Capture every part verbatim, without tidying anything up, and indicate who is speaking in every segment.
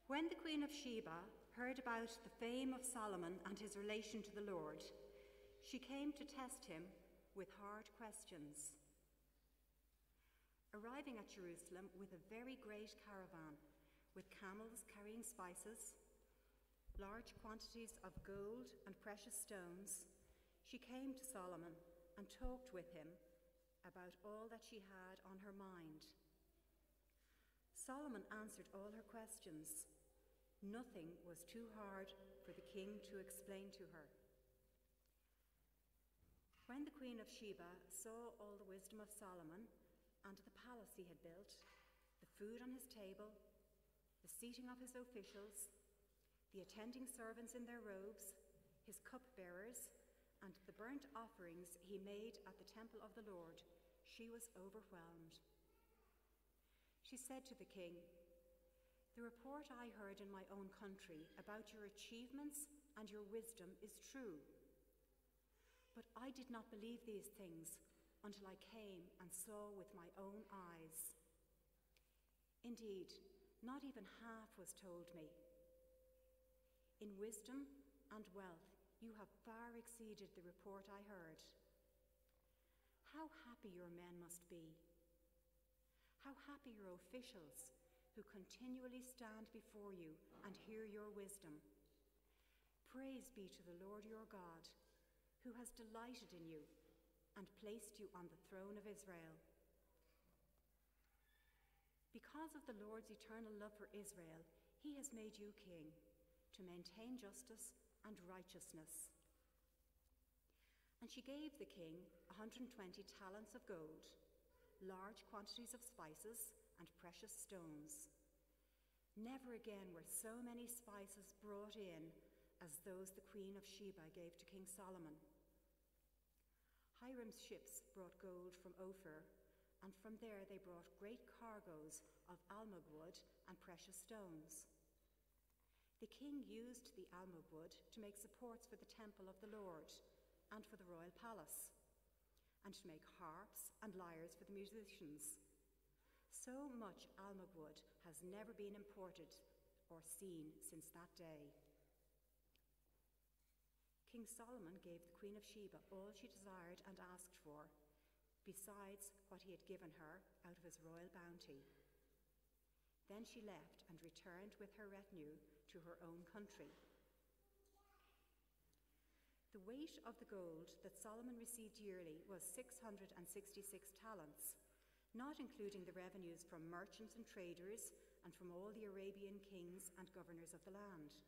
Speaker 1: When the Queen of Sheba heard about the fame of Solomon and his relation to the Lord, she came to test him with hard questions. Arriving at Jerusalem with a very great caravan, with camels carrying spices, large quantities of gold and precious stones, she came to Solomon and talked with him about all that she had on her mind. Solomon answered all her questions. Nothing was too hard for the king to explain to her. When the Queen of Sheba saw all the wisdom of Solomon and the palace he had built, the food on his table, the seating of his officials, the attending servants in their robes, his cupbearers, and the burnt offerings he made at the temple of the Lord, she was overwhelmed. She said to the king, "The report I heard in my own country about your achievements and your wisdom is true. But I did not believe these things until I came and saw with my own eyes. Indeed, not even half was told me. In wisdom and wealth, you have far exceeded the report I heard. How happy your men must be. How happy your officials who continually stand before you and hear your wisdom. Praise be to the Lord your God, who has delighted in you and placed you on the throne of Israel. Because of the Lord's eternal love for Israel, he has made you king to maintain justice and righteousness." And she gave the king one hundred twenty talents of gold, large quantities of spices and precious stones. Never again were so many spices brought in as those the Queen of Sheba gave to King Solomon. Hiram's ships brought gold from Ophir, and from there they brought great cargoes of almug wood and precious stones. The king used the almug wood to make supports for the temple of the Lord and for the royal palace, and to make harps and lyres for the musicians. So much almug wood has never been imported or seen since that day. King Solomon gave the Queen of Sheba all she desired and asked for, besides what he had given her out of his royal bounty. Then she left and returned with her retinue to her own country. The weight of the gold that Solomon received yearly was six hundred sixty-six talents, not including the revenues from merchants and traders and from all the Arabian kings and governors of the land.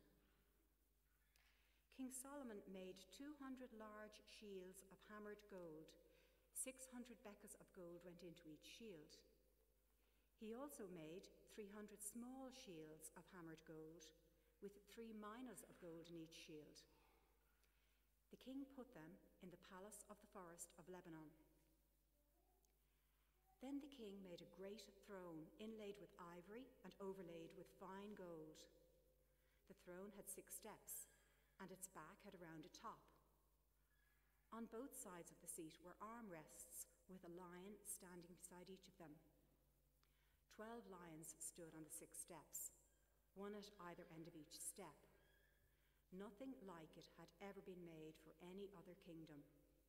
Speaker 1: King Solomon made two hundred large shields of hammered gold. six hundred bekas of gold went into each shield. He also made three hundred small shields of hammered gold, with three minas of gold in each shield. The king put them in the palace of the forest of Lebanon. Then the king made a great throne inlaid with ivory and overlaid with fine gold. The throne had six steps, and its back had a rounded top. On both sides of the seat were armrests with a lion standing beside each of them. Twelve lions stood on the six steps, one at either end of each step. Nothing like it had ever been made for any other kingdom.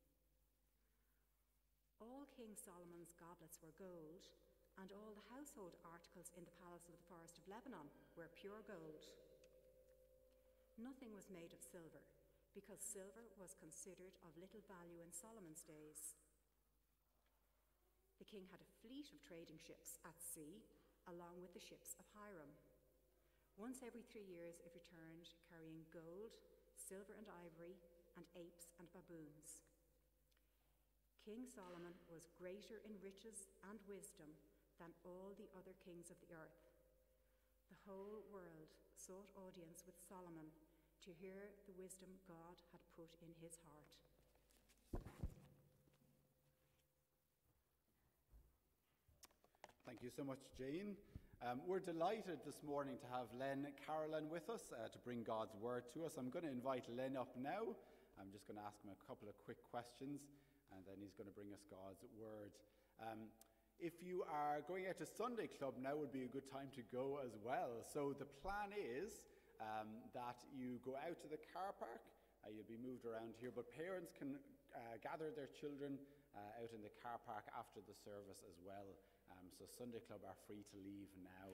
Speaker 1: All King Solomon's goblets were gold, and all the household articles in the palace of the forest of Lebanon were pure gold. Nothing was made of silver, because silver was considered of little value in Solomon's days. The king had a fleet of trading ships at sea, along with the ships of Hiram. Once every three years it returned, carrying gold, silver and ivory, and apes and baboons. King Solomon was greater in riches and wisdom than all the other kings of the earth. The whole world sought audience with Solomon to hear the wisdom God had put in his heart.
Speaker 2: Thank you so much, Jane. Um, we're delighted this morning to have Len Carolan with us uh, to bring God's word to us. I'm going to invite Len up now. I'm just going to ask him a couple of quick questions, and then he's going to bring us God's word. Um, if you are going out to Sunday Club, now would be a good time to go as well. So the plan is um, that you go out to the car park. Uh, you'll be moved around here, but parents can uh, gather their children uh, out in the car park after the service as well. Um, so Sunday Club are free to leave now.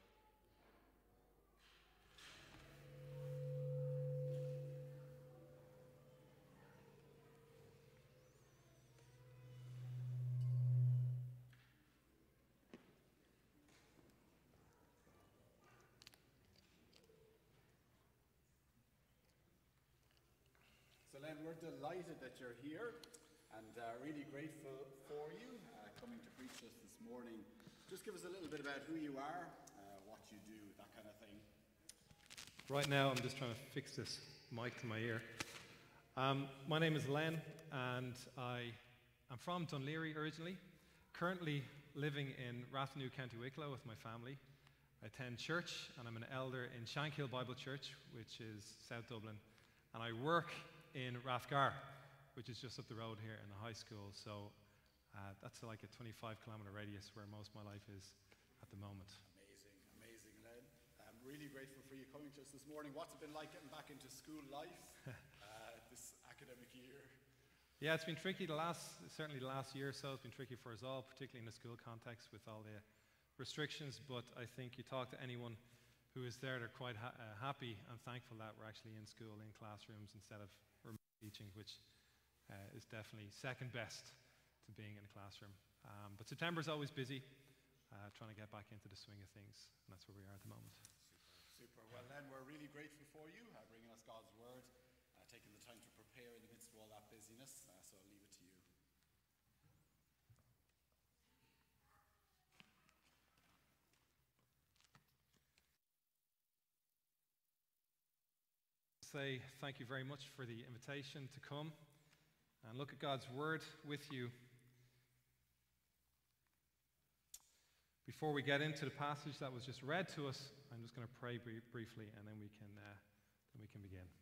Speaker 2: So Len, we're delighted that you're here and uh, really grateful for you uh, coming to preach us this morning. Just give us a little bit about who you are, uh, what you do, that kind of thing.
Speaker 3: Right now I'm just trying to fix this mic to my ear. Um, my name is Len and I am from Dunleary originally, currently living in Rathnue, County Wicklow with my family. I attend church and I'm an elder in Shankill Bible Church, which is South Dublin, and I work in Rathgar, which is just up the road here in the high school. So uh, that's like a twenty-five kilometre radius where most of my life is at the moment.
Speaker 2: Amazing, amazing, Len. I'm really grateful for you coming to us this morning. What's it been like getting back into school life uh, this academic year?
Speaker 3: Yeah, it's been tricky. The last, certainly the last year or so, it's been tricky for us all, particularly in the school context with all the restrictions. But I think you talk to anyone who is there, they're quite ha- uh, happy and thankful that we're actually in school, in classrooms, instead of remote teaching, which uh, is definitely second best to being in a classroom. Um, but September's always busy, uh, trying to get back into the swing of things, and that's where we are at the moment.
Speaker 2: Super, super. Well, Len, we're really grateful for you, uh, bringing us God's word, uh, taking the time to prepare in the midst of all that busyness, uh, so I'll leave it to you.
Speaker 3: Say thank you very much for the invitation to come and look at God's word with you. Before we get into the passage that was just read to us, I'm just going to pray br- briefly, and then we can uh, then we can begin.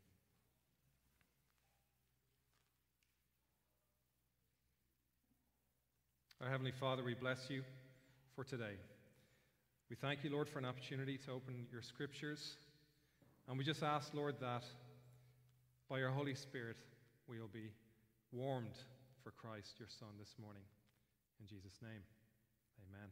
Speaker 3: Our Heavenly Father, we bless you for today. We thank you, Lord, for an opportunity to open your scriptures. And we just ask, Lord, that by your Holy Spirit we will be warmed for Christ, your Son, this morning. In Jesus' name, amen.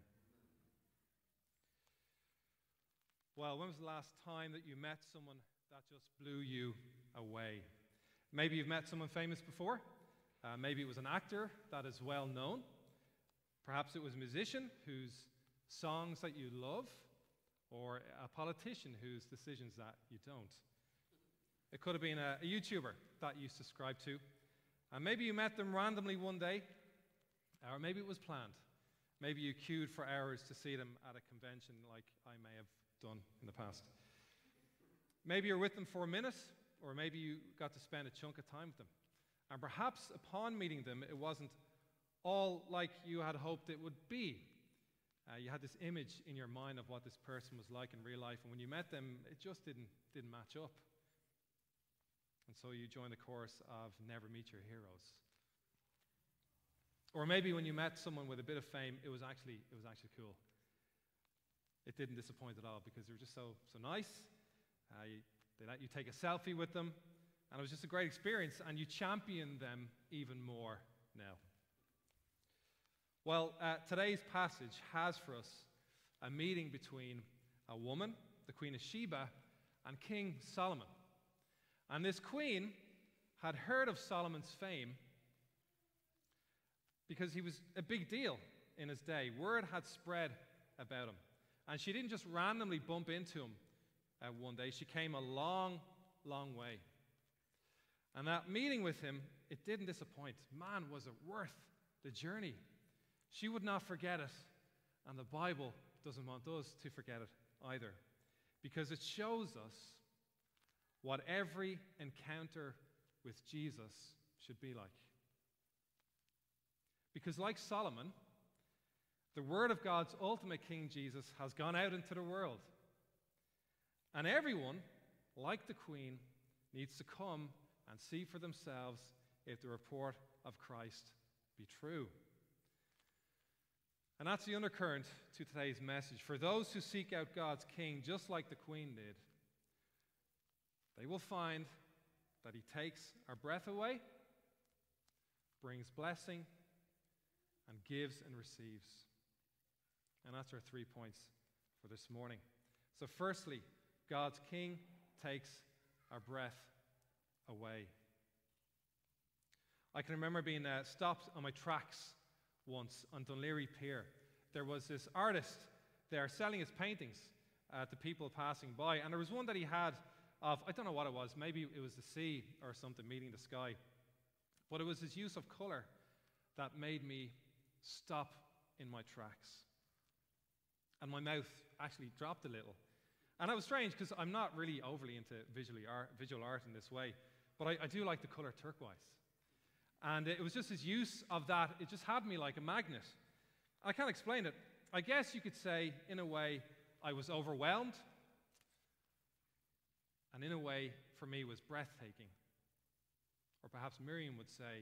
Speaker 3: Well, when was the last time that you met someone that just blew you away? Maybe you've met someone famous before. Uh, maybe it was an actor that is well known. Perhaps it was a musician whose songs that you love, or a politician whose decisions that you don't. It could have been a, a YouTuber that you subscribe to, and maybe you met them randomly one day, or maybe it was planned. Maybe you queued for hours to see them at a convention like I may have done in the past. Maybe you're with them for a minute, or maybe you got to spend a chunk of time with them. And perhaps upon meeting them, it wasn't all like you had hoped it would be. Uh, you had this image in your mind of what this person was like in real life, and when you met them, it just didn't, didn't match up. And so you joined the chorus of Never Meet Your Heroes. Or maybe when you met someone with a bit of fame, it was actually, it was actually cool. It didn't disappoint at all because they were just so, so nice. Uh, you, they let you take a selfie with them, and it was just a great experience, and you championed them even more now. Well, uh, today's passage has for us a meeting between a woman, the Queen of Sheba, and King Solomon. And this queen had heard of Solomon's fame because he was a big deal in his day. Word had spread about him. And she didn't just randomly bump into him uh, one day. She came a long, long way. And that meeting with him, it didn't disappoint. Man, was it worth the journey. She would not forget it, and the Bible doesn't want us to forget it either, because it shows us what every encounter with Jesus should be like. Because like Solomon, the word of God's ultimate King Jesus has gone out into the world, and everyone, like the Queen, needs to come and see for themselves if the report of Christ be true. And that's the undercurrent to today's message. For those who seek out God's King, just like the Queen did, they will find that he takes our breath away, brings blessing, and gives and receives. And that's our three points for this morning. So firstly, God's King takes our breath away. I can remember being uh, stopped on my tracks once on Dunleary Pier. There was this artist there selling his paintings uh, to people passing by, and there was one that he had of, I don't know what it was, maybe it was the sea or something meeting the sky, but it was his use of color that made me stop in my tracks. And my mouth actually dropped a little. And that was strange because I'm not really overly into visually art, visual art in this way, but I, I do like the color turquoise. And it was just his use of that, it just had me like a magnet. I can't explain it. I guess you could say, in a way, I was overwhelmed. And in a way, for me, was breathtaking. Or perhaps Miriam would say.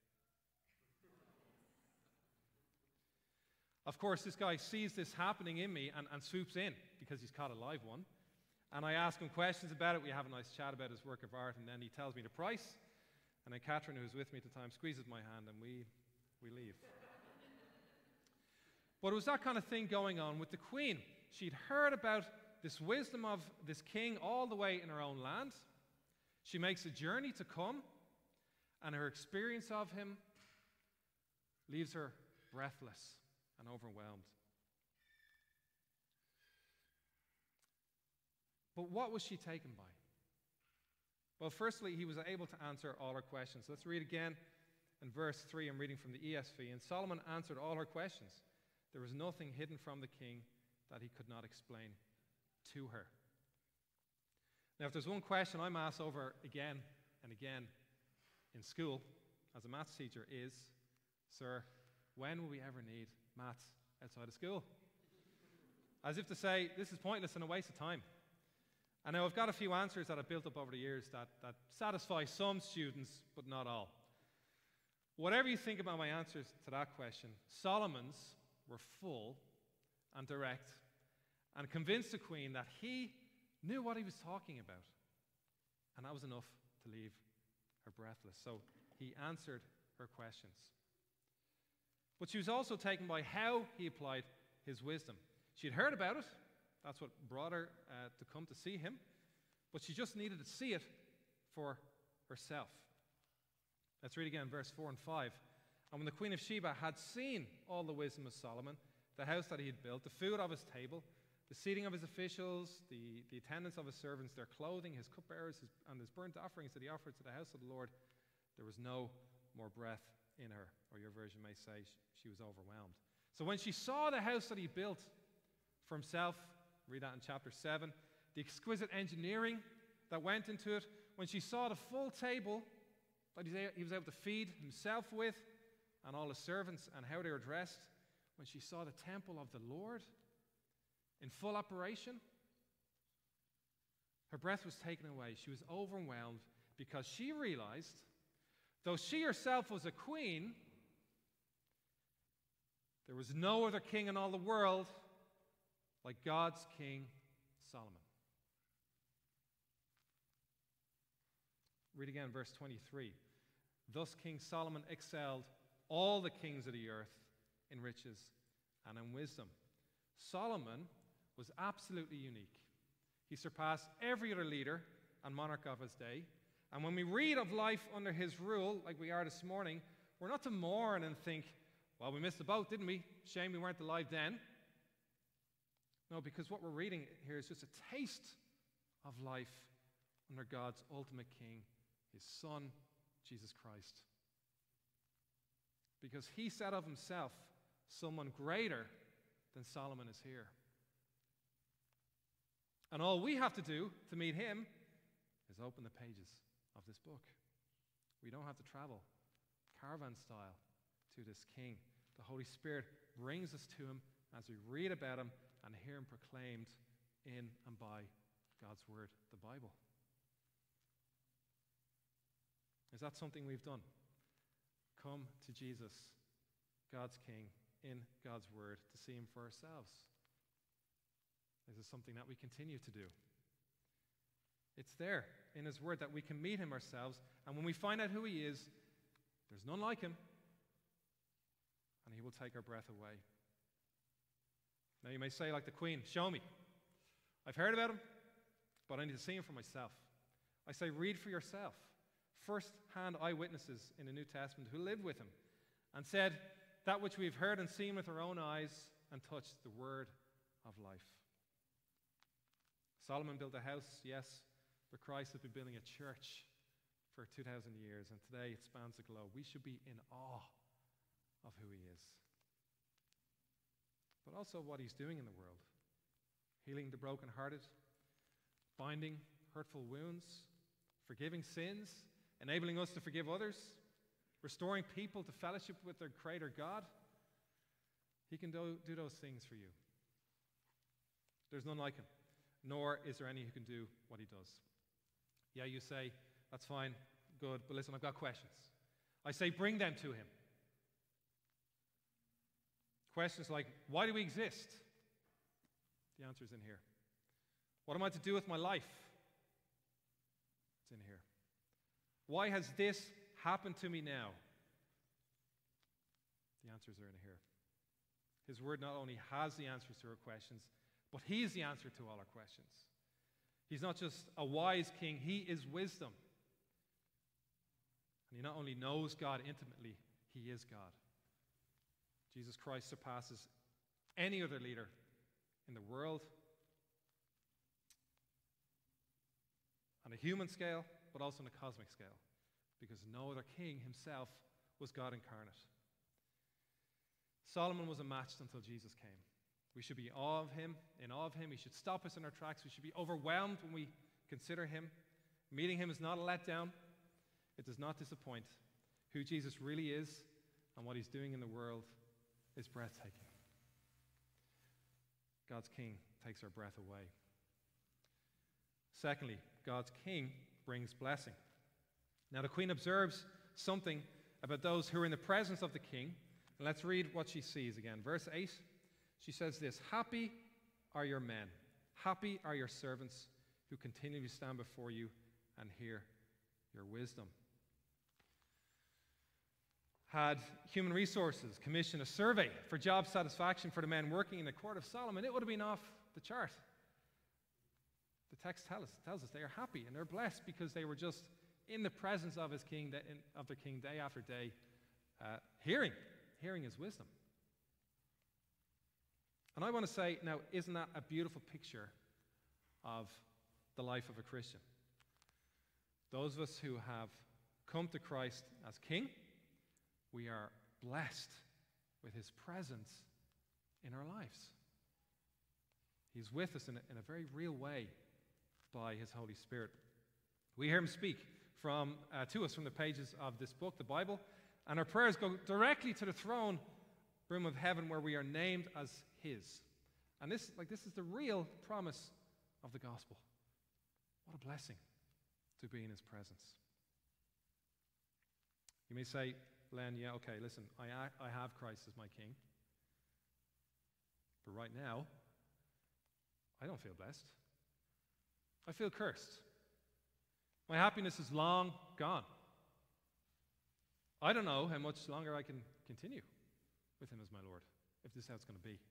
Speaker 3: Of course, this guy sees this happening in me and, and swoops in because he's caught a live one. And I ask him questions about it. We have a nice chat about his work of art, and then he tells me the price. And then Catherine, who's with me at the time, squeezes my hand, and we, we leave. But it was that kind of thing going on with the Queen. She'd heard about this wisdom of this king all the way in her own land. She makes a journey to come, and her experience of him leaves her breathless and overwhelmed. But what was she taken by? Well, firstly, he was able to answer all her questions. Let's read again in verse three. I'm reading from the E S V. And Solomon answered all her questions. There was nothing hidden from the king that he could not explain to her. Now, if there's one question I'm asked over again and again in school as a maths teacher is, sir, when will we ever need maths outside of school? As if to say, this is pointless and a waste of time. And now I've got a few answers that I've built up over the years that, that satisfy some students, but not all. Whatever you think about my answers to that question, Solomon's were full and direct and convinced the Queen that he knew what he was talking about. And that was enough to leave her breathless. So he answered her questions. But she was also taken by how he applied his wisdom. She had heard about it. That's what brought her uh, to come to see him. But she just needed to see it for herself. Let's read again verse four and five. And when the Queen of Sheba had seen all the wisdom of Solomon, the house that he had built, the food of his table, the seating of his officials, the, the attendance of his servants, their clothing, his cupbearers, his, and his burnt offerings that he offered to the house of the Lord, there was no more breath in her. Or your version may say she was overwhelmed. So when she saw the house that he built for himself, read that in chapter seven, the exquisite engineering that went into it, when she saw the full table that he was able to feed himself with and all his servants and how they were dressed, when she saw the temple of the Lord in full operation, her breath was taken away. She was overwhelmed because she realized, though she herself was a queen, there was no other king in all the world like God's King Solomon. Read again verse twenty-three. Thus King Solomon excelled all the kings of the earth in riches and in wisdom. Solomon was absolutely unique. He surpassed every other leader and monarch of his day. And when we read of life under his rule, like we are this morning, we're not to mourn and think, well, we missed the boat, didn't we? Shame we weren't alive then. No, because what we're reading here is just a taste of life under God's ultimate King, his Son, Jesus Christ. Because he said of himself, someone greater than Solomon is here. And all we have to do to meet him is open the pages of this book. We don't have to travel caravan style to this King. The Holy Spirit brings us to him as we read about him and hear him proclaimed in and by God's Word, the Bible. Is that something we've done? Come to Jesus, God's King, in God's word to see him for ourselves. This is something that we continue to do. It's there in his word that we can meet him ourselves, and when we find out who he is, there's none like him, and he will take our breath away. Now you may say, like the Queen, show me. I've heard about him, but I need to see him for myself. I say, read for yourself. First-hand eyewitnesses in the New Testament who lived with him and said that which we've heard and seen with our own eyes and touched, the word of life. Solomon built a house, yes, but Christ has been building a church for two thousand years, and today it spans the globe. We should be in awe of who he is, but also what he's doing in the world. Healing the brokenhearted, binding hurtful wounds, forgiving sins, enabling us to forgive others, restoring people to fellowship with their Creator God. He can do, do those things for you. There's none like him, nor is there any who can do what he does. Yeah, you say, that's fine, good, but listen, I've got questions. I say, bring them to him. Questions like, why do we exist? The answer is in here. What am I to do with my life? It's in here. Why has this happened to me now? The answers are in here. His word not only has the answers to our questions, but he is the answer to all our questions. He's not just a wise king, he is wisdom. And he not only knows God intimately, he is God. Jesus Christ surpasses any other leader in the world on a human scale, but also on a cosmic scale, because no other king himself was God incarnate. Solomon was unmatched until Jesus came. We should be awe of him, in awe of him. He should stop us in our tracks. We should be overwhelmed when we consider him. Meeting him is not a letdown. It does not disappoint. Who Jesus really is and what he's doing in the world is breathtaking. God's king takes our breath away. Secondly, God's king brings blessing. Now the queen observes something about those who are in the presence of the king. Let's read what she sees again. Verse eight, she says this, happy are your men, happy are your servants who continually stand before you and hear your wisdom. Had Human Resources commissioned a survey for job satisfaction for the men working in the court of Solomon, it would have been off the chart. The text tell us, tells us they are happy and they're blessed because they were just in the presence of his king, of their king day after day, uh, hearing, hearing his wisdom. And I want to say, now, isn't that a beautiful picture of the life of a Christian? Those of us who have come to Christ as King, we are blessed with his presence in our lives. He's with us in a, in a very real way by his Holy Spirit. We hear him speak from, uh, to us from the pages of this book, the Bible, and our prayers go directly to the throne room of heaven where we are named as his. And this, like, this is the real promise of the gospel. What a blessing to be in his presence. You may say, Len, yeah, okay, listen, I, I have Christ as my king. But right now, I don't feel blessed. I feel cursed. My happiness is long gone. I don't know how much longer I can continue with him as my Lord, if this is how it's going to be.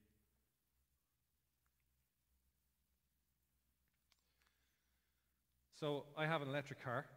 Speaker 3: So I have an electric car,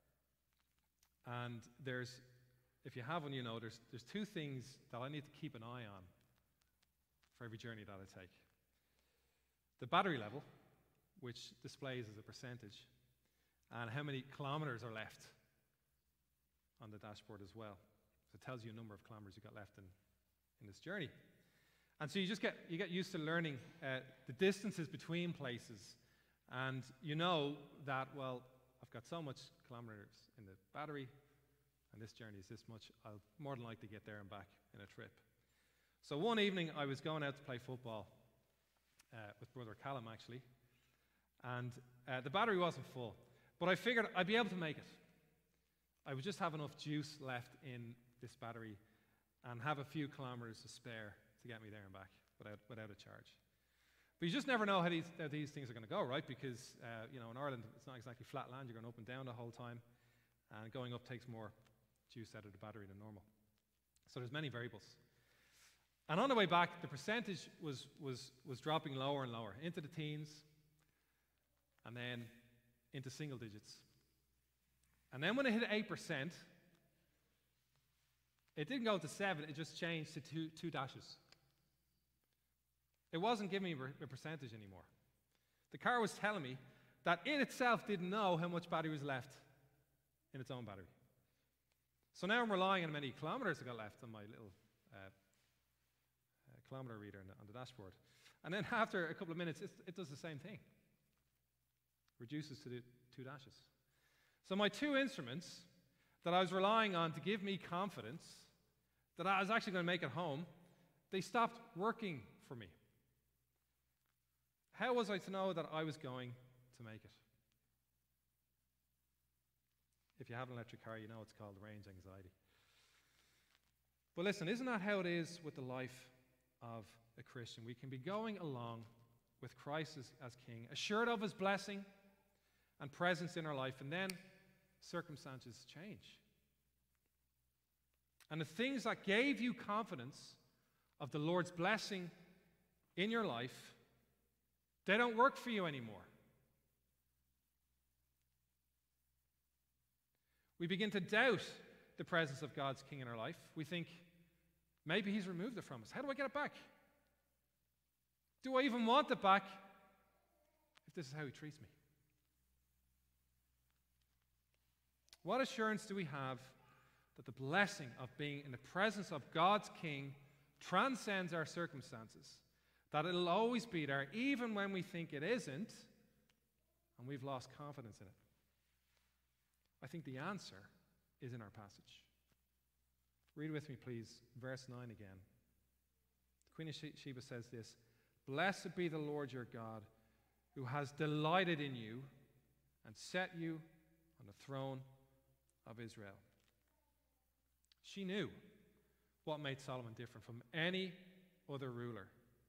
Speaker 3: and there's, if you have one, you know, there's, there's two things that I need to keep an eye on for every journey that I take. The battery level, which displays as a percentage, and how many kilometers are left on the dashboard as well. So it tells you a number of kilometers you got left in, in this journey. And so you just get, you get used to learning uh, the distances between places. And you know that, well, I've got so much kilometers in the battery, and this journey is this much. I'll more than likely get there and back in a trip. So one evening, I was going out to play football uh, with Brother Callum, actually, and uh, the battery wasn't full. But I figured I'd be able to make it. I would just have enough juice left in this battery and have a few kilometers to spare to get me there and back without, without a charge. But you just never know how these, how these things are going to go, right? Because, uh, you know, in Ireland, it's not exactly flat land. You're going up and down the whole time. And going up takes more juice out of the battery than normal. So there's many variables. And on the way back, the percentage was, was, was dropping lower and lower, into the teens, and then into single digits. And then when it hit eight percent, it didn't go to seven, it just changed to two, two dashes. It wasn't giving me a percentage anymore. The car was telling me that it itself didn't know how much battery was left in its own battery. So now I'm relying on how many kilometers I got left on my little uh, uh, kilometer reader on the, on the dashboard. And then after a couple of minutes, it, it does the same thing. Reduces to the two dashes. So my two instruments that I was relying on to give me confidence that I was actually going to make it home, they stopped working for me. How was I to know that I was going to make it? If you have an electric car, you know it's called range anxiety. But listen, isn't that how it is with the life of a Christian? We can be going along with Christ as, as King, assured of his blessing and presence in our life, and then circumstances change. And the things that gave you confidence of the Lord's blessing in your life, they don't work for you anymore. We begin to doubt the presence of God's King in our life. We think, maybe he's removed it from us. How do I get it back? Do I even want it back if this is how he treats me? What assurance do we have that the blessing of being in the presence of God's King transcends our circumstances? That it'll always be there, even when we think it isn't, and we've lost confidence in it? I think the answer is in our passage. Read with me, please, verse nine again. The Queen of Sheba says this: "Blessed be the Lord your God, who has delighted in you and set you on the throne of Israel." She knew what made Solomon different from any other ruler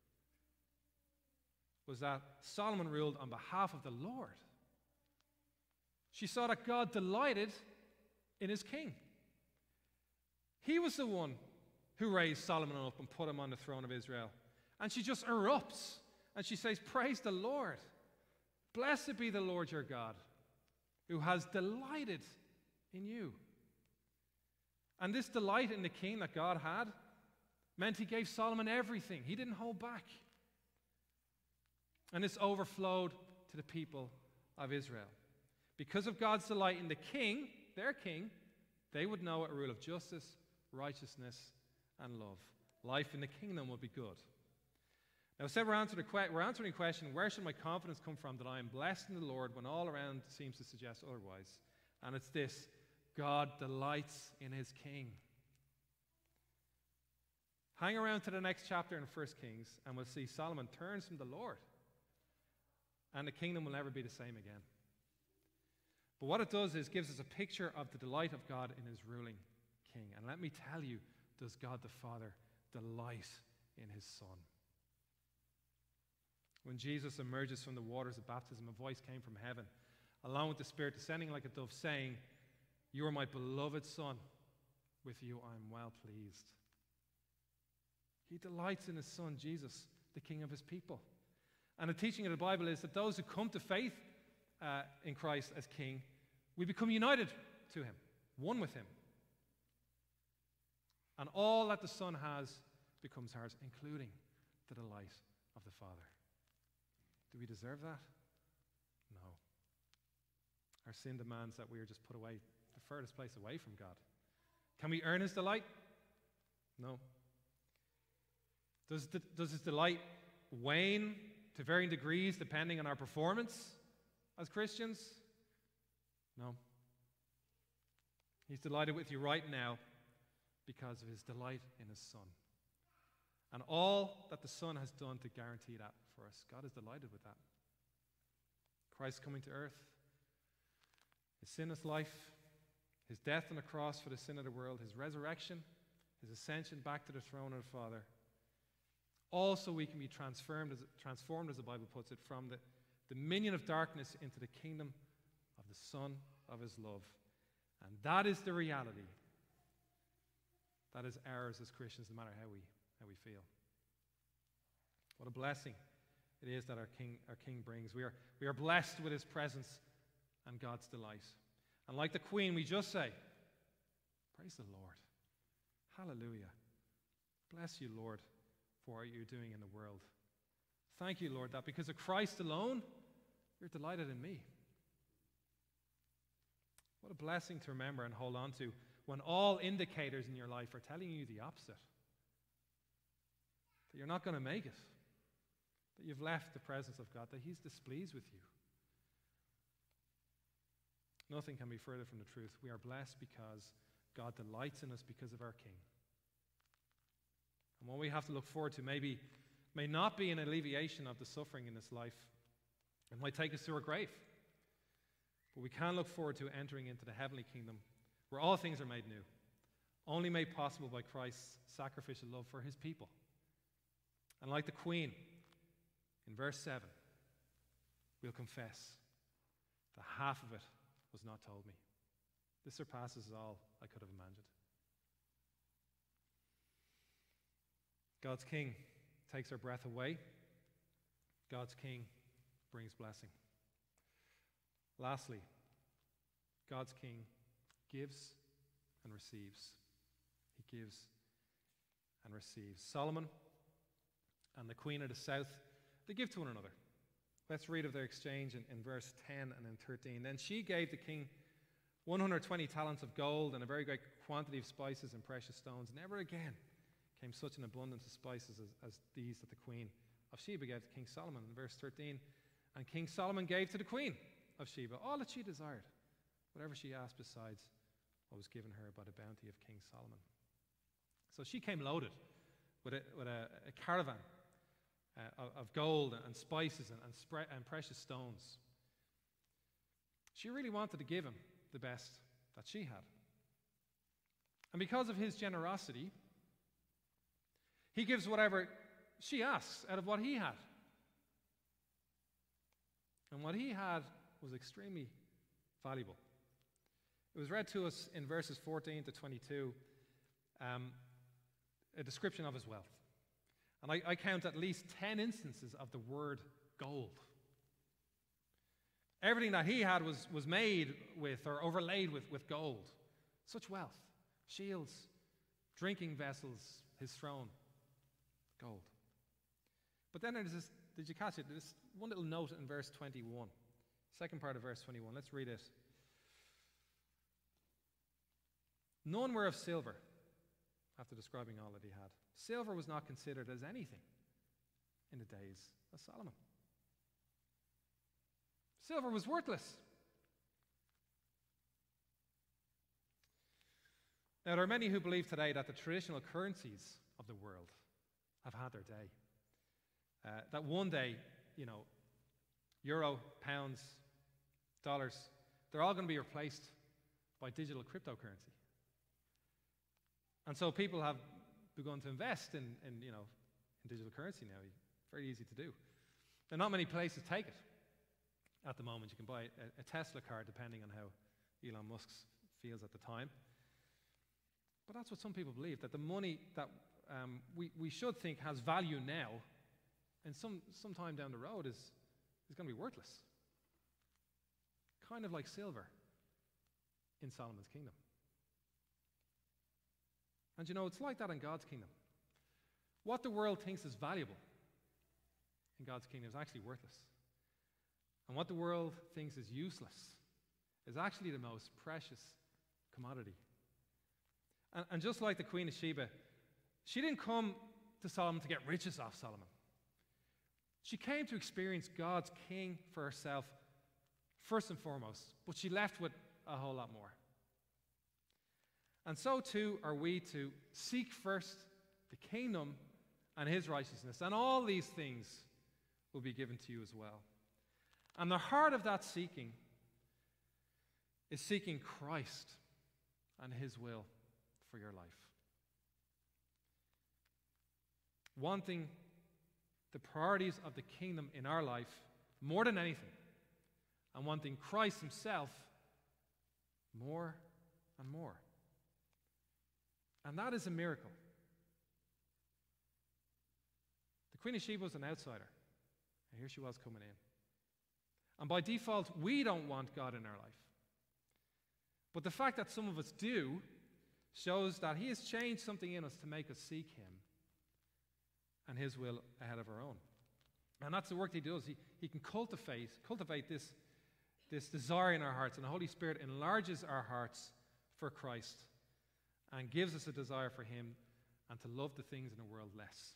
Speaker 3: was that Solomon ruled on behalf of the Lord. She saw that God delighted in his king. He was the one who raised Solomon up and put him on the throne of Israel. And she just erupts and she says, "Praise the Lord. Blessed be the Lord your God, who has delighted in you." And this delight in the king that God had meant he gave Solomon everything. He didn't hold back. And this overflowed to the people of Israel. Because of God's delight in the king, their king, they would know a rule of justice, righteousness, and love. Life in the kingdom would be good. Now, so we're answering, the, we're answering the question, where should my confidence come from that I am blessed in the Lord when all around seems to suggest otherwise? And it's this: God delights in his king. Hang around to the next chapter in First Kings, and we'll see Solomon turns from the Lord. And the kingdom will never be the same again. But what it does is gives us a picture of the delight of God in his ruling king. And let me tell you, does God the Father delight in his Son? When Jesus emerges from the waters of baptism, a voice came from heaven, along with the Spirit descending like a dove, saying, "You are my beloved Son. With you I am well pleased." He delights in his Son, Jesus, the King of his people. And the teaching of the Bible is that those who come to faith uh, in Christ as King, we become united to him, one with him. And all that the Son has becomes ours, including the delight of the Father. Do we deserve that? No. Our sin demands that we are just put away, the furthest place away from God. Can we earn his delight? No. Does, the, does his delight wane to varying degrees depending on our performance as Christians? No. He's delighted with you right now because of his delight in his Son. And all that the Son has done to guarantee that for us. God is delighted with that. Christ coming to earth, his sinless life, his death on the cross for the sin of the world, his resurrection, his ascension back to the throne of the Father, also we can be transformed, as, transformed, as the Bible puts it, from the dominion of darkness into the kingdom of the Son of his love. And that is the reality that is ours as Christians, no matter how we, how we feel. What a blessing it is that our King, our King brings. We are, we are blessed with his presence and God's delight. And like the Queen, we just say, praise the Lord. Hallelujah. Bless you, Lord, for what you're doing in the world. Thank you, Lord, that because of Christ alone, you're delighted in me. What a blessing to remember and hold on to when all indicators in your life are telling you the opposite. That you're not going to make it. That you've left the presence of God, that he's displeased with you. Nothing can be further from the truth. We are blessed because God delights in us because of our King. And what we have to look forward to maybe may not be an alleviation of the suffering in this life. It might take us to our grave. But we can look forward to entering into the heavenly kingdom where all things are made new, only made possible by Christ's sacrificial love for his people. And like the Queen, in verse seven, we'll confess that half of it was not told me. This surpasses all I could have imagined. God's King takes our breath away. God's King brings blessing. Lastly, God's King gives and receives. He gives and receives. Solomon and the Queen of the South, they give to one another. Let's read of their exchange in, in verse ten and in thirteen. Then she gave the king one hundred twenty talents of gold and a very great quantity of spices and precious stones. Never again came such an abundance of spices as, as these that the Queen of Sheba gave to King Solomon. In verse thirteen, and King Solomon gave to the Queen of Sheba all that she desired, whatever she asked besides what was given her by the bounty of King Solomon. So she came loaded with a, with a, a caravan uh, of, of gold and spices and, and, spre- and precious stones. She really wanted to give him the best that she had. And because of his generosity, he gives whatever she asks out of what he had. And what he had was extremely valuable. It was read to us in verses fourteen to twenty-two, um, a description of his wealth. And I, I count at least ten instances of the word gold. Everything that he had was, was made with or overlaid with, with gold. Such wealth. Shields, drinking vessels, his throne. Gold. But then there's this, did you catch it? There's one little note in verse twenty-one. Second part of verse twenty-one. Let's read it. None were of silver, after describing all that he had. Silver was not considered as anything in the days of Solomon. Silver was worthless. Now, there are many who believe today that the traditional currencies of the world have had their day. Uh, that one day, you know, euro, pounds, dollars, they're all going to be replaced by digital cryptocurrency. And so people have begun to invest in, in, you know, in digital currency now. Very easy to do. There are not many places take it at the moment. You can buy a, a Tesla car depending on how Elon Musk feels at the time. But that's what some people believe, that the money that um, we, we should think has value now and some sometime down the road is, is going to be worthless. Kind of like silver in Solomon's kingdom. And you know, it's like that in God's kingdom. What the world thinks is valuable in God's kingdom is actually worthless. And what the world thinks is useless is actually the most precious commodity. And, and just like the Queen of Sheba, she didn't come to Solomon to get riches off Solomon. She came to experience God's king for herself, first and foremost, but she left with a whole lot more. And so too are we to seek first the kingdom and his righteousness, and all these things will be given to you as well. And the heart of that seeking is seeking Christ and his will for your life. wanting the priorities of the kingdom in our life more than anything, and wanting Christ himself more and more. And that is a miracle. The Queen of Sheba was an outsider, and here she was coming in. And by default, we don't want God in our life. But the fact that some of us do shows that he has changed something in us to make us seek him and his will ahead of our own. And that's the work he does. He, he can cultivate, cultivate this, this desire in our hearts, and the Holy Spirit enlarges our hearts for Christ and gives us a desire for him and to love the things in the world less.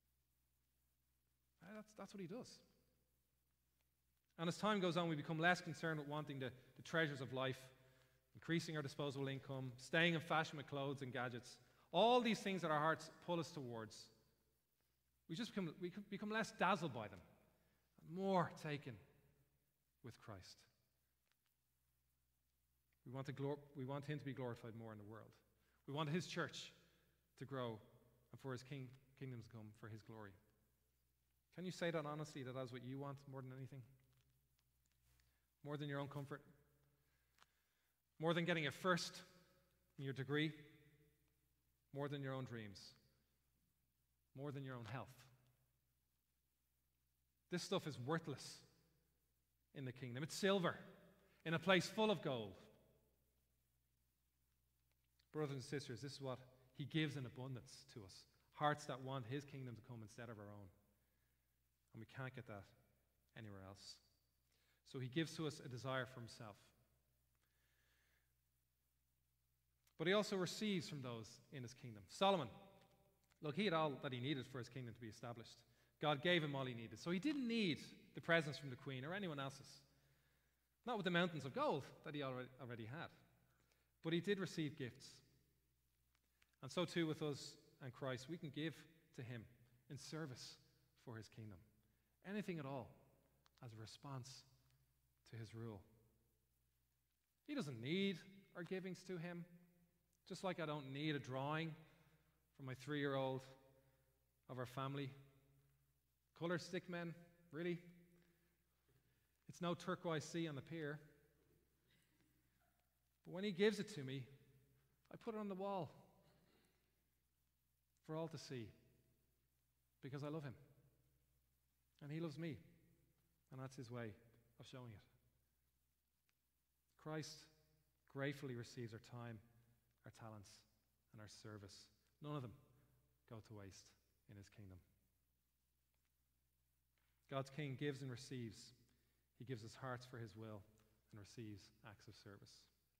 Speaker 3: Uh, That's, that's what he does. And as time goes on, we become less concerned with wanting the, the treasures of life, increasing our disposable income, staying in fashion with clothes and gadgets, all these things that our hearts pull us towards. We just become, we become less dazzled by them, and more taken with Christ. We want, to glor- we want him to be glorified more in the world. We want his church to grow and for his king- kingdom to come for his glory. Can you say that honestly, that that's what you want more than anything? More than your own comfort? More than getting a first in your degree? More than your own dreams? More than your own health? This stuff is worthless in the kingdom. It's silver in a place full of gold. Brothers and sisters, this is what he gives in abundance to us. Hearts that want his kingdom to come instead of our own. And we can't get that anywhere else. So he gives to us a desire for himself. But he also receives from those in his kingdom. Solomon, look, he had all that he needed for his kingdom to be established. God gave him all he needed. So he didn't need the presents from the queen or anyone else's. Not with the mountains of gold that he already, already had. But he did receive gifts. And so too with us and Christ, we can give to him in service for his kingdom. Anything at all as a response to his rule. He doesn't need our givings to him, just like I don't need a drawing from my three-year-old of our family. Color stick men, really? It's no turquoise sea on the pier. But when he gives it to me, I put it on the wall for all to see because I love him. And he loves me. And that's his way of showing it. Christ gratefully receives our time, our talents, and our service. None of them go to waste in his kingdom. God's king gives and receives. He gives us hearts for his will and receives acts of service.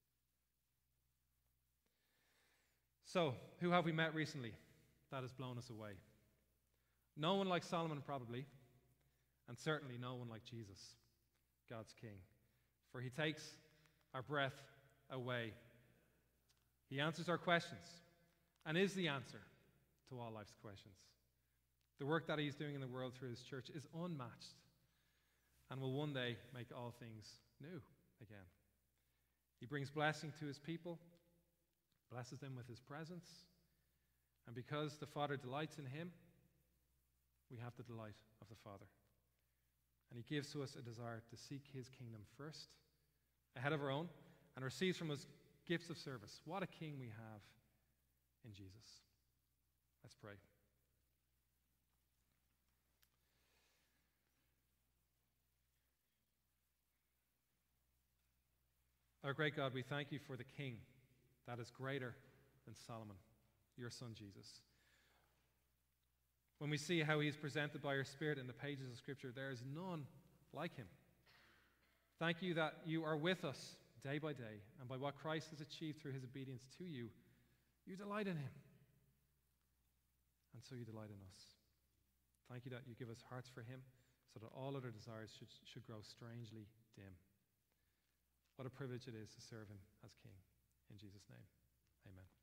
Speaker 3: So, who have we met recently that has blown us away? No one like Solomon, probably, and certainly no one like Jesus, God's king. For he takes our breath away. He answers our questions and is the answer to all life's questions. The work that he's doing in the world through his church is unmatched and will one day make all things new again. He brings blessing to his people, blesses them with his presence, and because the Father delights in him, we have the delight of the Father. And he gives to us a desire to seek his kingdom first, ahead of our own, and receives from us gifts of service. What a king we have in Jesus. Let's pray. Our great God, we thank you for the king that is greater than Solomon, your son Jesus. When we see how he is presented by your Spirit in the pages of Scripture, there is none like him. Thank you that you are with us day by day, and by what Christ has achieved through his obedience to you, you delight in him. And so you delight in us. Thank you that you give us hearts for him, so that all other desires should, should grow strangely dim. What a privilege it is to serve him as King. In Jesus' name, amen.